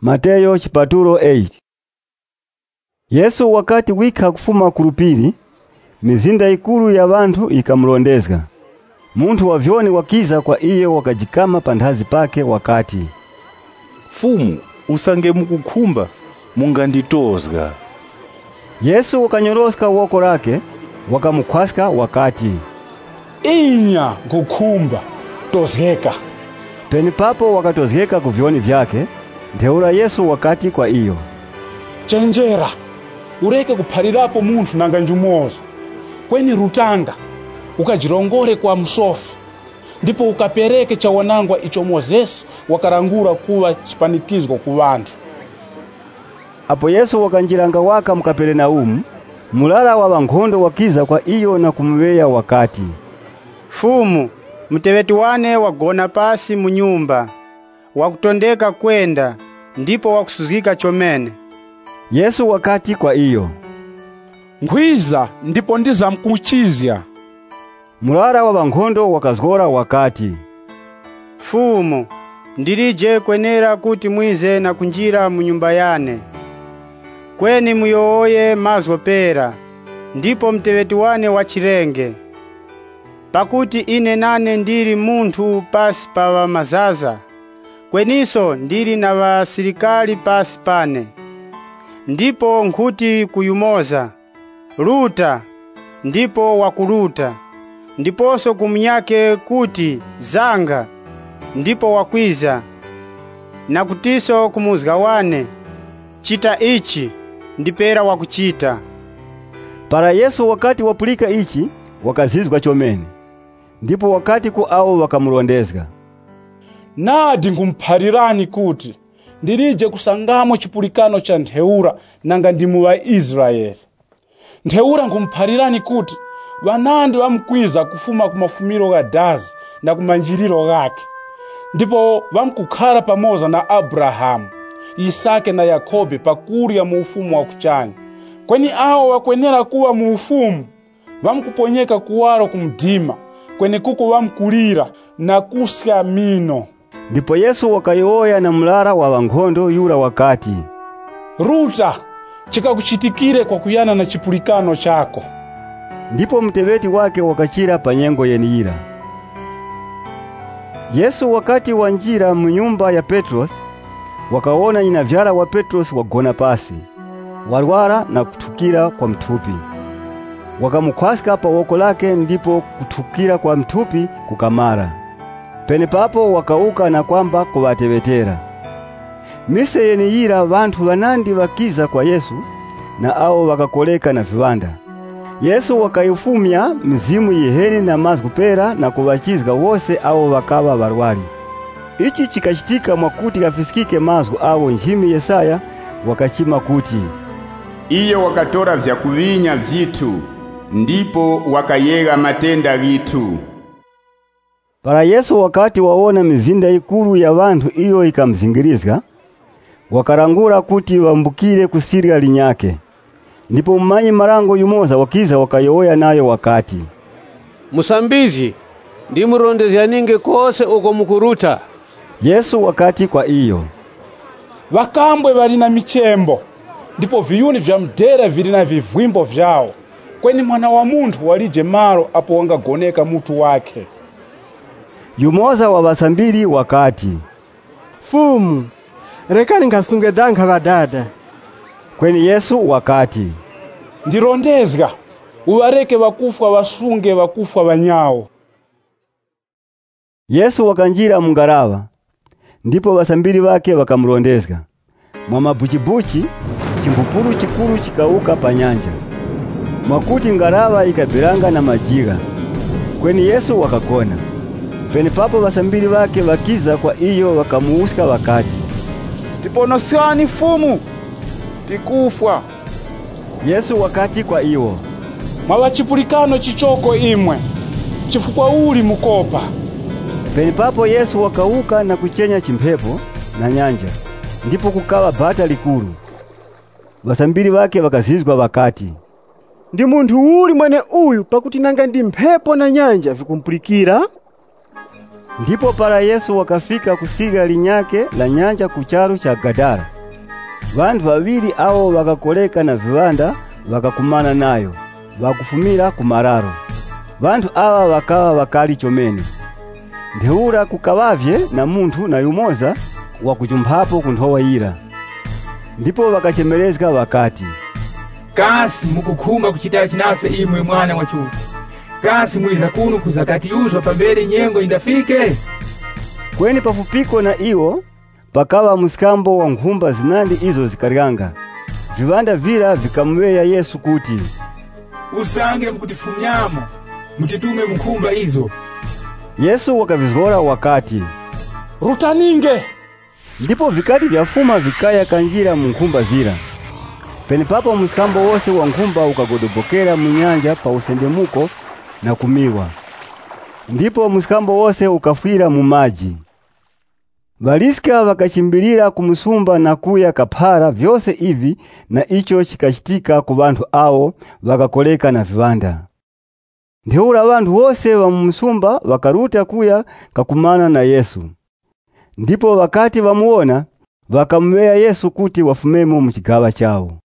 Mateyo chipatulo 8. Yesu wakati wika kufuma kulupili, mizinda ikulu ya bantu ikamulondezga. Muntu wa vyoni wakiza kwa iyo wakajikama pandazi pake wakati, Fumu, usange mukukumba, munganditozga. Yesu wakanyoroska woko lake, wakamukwasika wakati, Inya ngukumba, tozgeka. Peni papo wakatozgeka kuvyoni vyake, ndeula Yesu wakati kwa iyo, Chenjera, ureke kuphalirapo muntu nanga njumozo. Kweni rutanga, ukajirongore kwa msofi. Ndipo ukapereke cha wanangwa icho Mozesi wakarangura kuwa chipanikizgo ku bantu. Apo Yesu wakanjiranga waka Kaperenaumu, mulala wa bankhondo wakiza kwa iyo na kumuweya wakati, Fumu, mteweti wane wagona pasi munyumba, wakutondeka kwenda, ndipo wakusuzika chomene. Yesu wakati kwa iyo, Ngwiza ndipo ndiza mkuchizya. mulala wa bankhondo wakazgora wakati, Fumu, ndirije kwenera kuti mwize na kunjira mu nyumba yane. Kweni muyooye mazgo pera, ndipo mteweti wane wachirenge. Pakuti ine nane ndiri muntu pasi pa mazaza, kweniso ndiri na basirikali pasi pane. Ndipo nkuti kuyumoza, luta, ndipo wakuluta. Ndiposo kumnyake kuti zanga, ndipo wakwiza. Na kutiso kumuzga wane, chita ichi, ndipera wakuchita. Para Yesu wakati wapulika ichi, wakazizgwa chomene. Ndipo wakati ku awo wakamulondezga, Nadi ngumphalirani kuti ndirije kusangamo chipulikano cha ntheura nanga ndimu wa Israeli. Ntheura ngumphalirani kuti wanandi wamkwiza kufuma kumafumiro ga dazi na kumanjiriro gake. Ndipo wamkukhala pamoza na Abrahamu, Isake na Yakobe pakulya mu ufumu wa kuchanya. Kweni awo wakwenera kuwa mu ufumu, wamkuponyeka kuwaro kumdima, kweni kuko wamkulira na kusya mino. Ndipo Yesu wakayoya na mulala wa bankhondo yula wakati, Ruta, chikakuchitikire kwa kuyana na chipulikano chako. Ndipo mteweti wake wakachira panyengo yeniyira. Yesu wakati wanjira mu nyumba ya Petros, wakaona inavyala wa Petros wagona pasi, walwala na kutukira kwa mtupi. Wakamukwasika pa woko lake, ndipo kutukira kwa mtupi kukamara. Pene papo wakauka na kwamba kubatebetera. Mise yeniyira bantu banandi wakiza kwa Yesu, na ao wakakoleka na viwanda. Yesu wakayufumya mizimu yiheni na mazgu pera na kubachizga wose ao wakaba barwari. Ichi chikachitika mwakuti gafisikike mazgu awo njimi Yesaya wakachima kuti, Iyo wakatora vya kuvinya vitu, ndipo wakayega matenda gitu. Para Yesu wakati waona mizinda ikulu ya bantu iyo ikamzingirizga, wakarangura kuti wambukire kusirga linyake. Ndipo mmanyi marango yumoza wakiza wakayoya nayo wakati, Musambizi, ndimurondezya ninge kose uko mukuruta. Yesu wakati kwa iyo, Wakambwe bali na michembo, ndipo viyuni vya mdera vili na vivwimbo vyao. Kweni mwana wa muntu walije malo apo wangagoneka mutu wake. yumoza wa basambiri wakati, Fumu, rekani ngasunge danka badada. Kweni Yesu wakati, Ndirondezga, uwareke wakufwa wasunge wakufwa wanyao. Yesu wakanjira mungarava, ndipo basambiri wake wakamurondezga. Mwamabuchibuchi, chimpupuru chikuru chikauka panyanja. Mwakuti ngarava ikabiranga na majiga. Kweni Yesu wakakona. Pene papo basambiri wake wakiza kwa iyo wakamuusika wakati, Tiponosani fumu, tikufwa. Yesu wakati kwa iwo, Mwa chipulikano chichoko imwe, chifukwa uli mukopa. Pene papo Yesu wakauka na kuchenya chimpepo na nyanja, ndipo kukawa bata likulu. Basambiri wake wakazizgwa wakati, Ndi muntu uli mwene uyu pakuti nanga ndi mphepo na nyanja vikumpulikira? Ndipo para Yesu wakafika kusiga linyake la nyanja kucharu cha Gadara. Vantu vaviri awo vakakoleka na viwanda vakakumana nayo, vakufumira kumararo. Vantu awa vakawa vakali chomene. Ntheura kukavavye na munthu na yumoza wakuchumphapo kunthowa ira. Ndipo vakachemerezga vakati, kasi mukukhumba kuchita chinase imwe mwana wa chuki. Kasi mwiza kuno kuzakatiuzwa pambele nyengo indafike. Kweni pafupiko na iwo pakawa musikambo wa nkhumba zinandi izo zikaryanga. Viwanda vira vikamweya Yesu kuti, usange mkutifumyamo mutitume mkhumba izo. Yesu wakavizgora wakati, Rutaninge! Ndipo vikati vyafuma vikaya kanjira mu nkhumba zira. Pene papo musikambo wose wa nkhumba ukagodobokera mu nyanja pa usendemuko na kumiwa. Ndipo musikambo wose ukafwira mu maji. Valisika vakachimbirira kumusumba na kuya kapara vyose ivi na icho chikachitika ku vantu awo vakakoleka na viwanda. Ntheura vantu wose wa musumba vakaruta kuya kakumana na Yesu. Ndipo wakati vamuona vakamweya Yesu kuti wafumemo mu chigawa chawo.